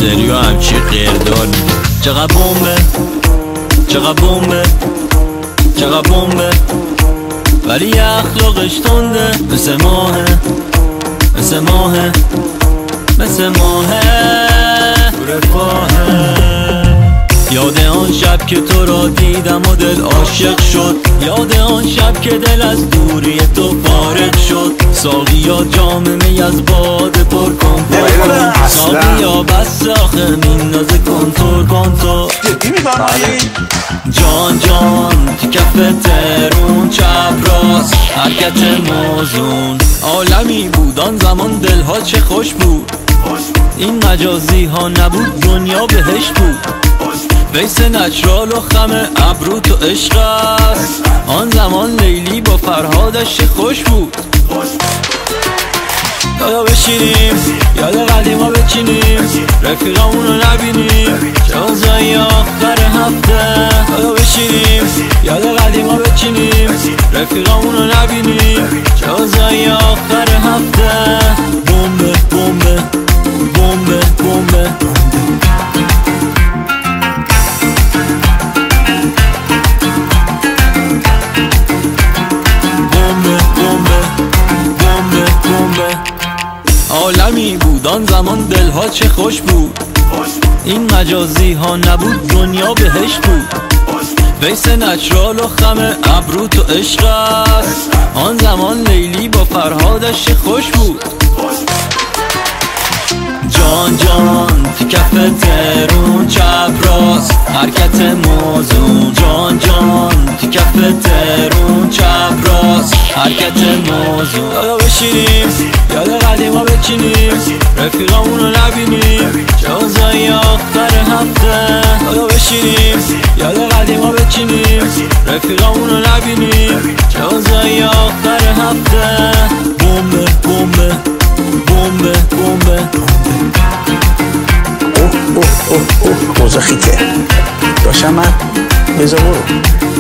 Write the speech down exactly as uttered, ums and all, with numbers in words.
سریو همچی قیردار میده. چقدر بومه چقدر بومه چقدر بومه، ولی اخلاقش تنده، مثل ماهه مثل ماهه مثل ماهه تو رفاهه. یاد آن شب که تو را دیدم و دل عاشق شد، یاد آن شب که دل از دوری تو فارغ شد. ساقیا جام می از باده پر کن پر کن، ساقیا بس آخه میندازه کنتور کنتور. جان جان تو کف ترون چپ راست حرکت موزون، عالمی بود آن زمان دلها چه خوش بود. این مجازی ها نبود دنیا بهش بود. بیس نچرال و خم ابرو تو عشق است. آن زمان لیلی با فرهادش خوش بود. یادا بشینیم یاد قدیما بچینیم، رفیقامونو نبینیم چه اوضاعی آخر هفته. یادا بشینیم یاد قدیما بچینیم، رفیقامونو نبینیم چه اوضاعی آخر هفته. بومبه بومبه بومبه بومبه عالمی بود آن زمان دلها چه خوش بود. این مجازی ها نبود دنیا بهش بود. بیس نچرال و خم ابرو تو عشق است. آن زمان لیلی با فرهادش خوش بود. جان جان تو کف ترون چپ راست حرکت موزون، جان جان تو کف ترون چپ راست حرکت موزون. یادا بشینیم یاد قدیما بچینیم، رفیقامونو نبینیم چه اوضاعی آخر هفته. یادا بشینیم یاد قدیما بچینیم، رفیقامونو نبینیم چه اوضاعی آخر هفته. بومبه بومبه بومبه بومبه. اوه اوه اوه اوه اوضاع خیته داشتم من بذار برو.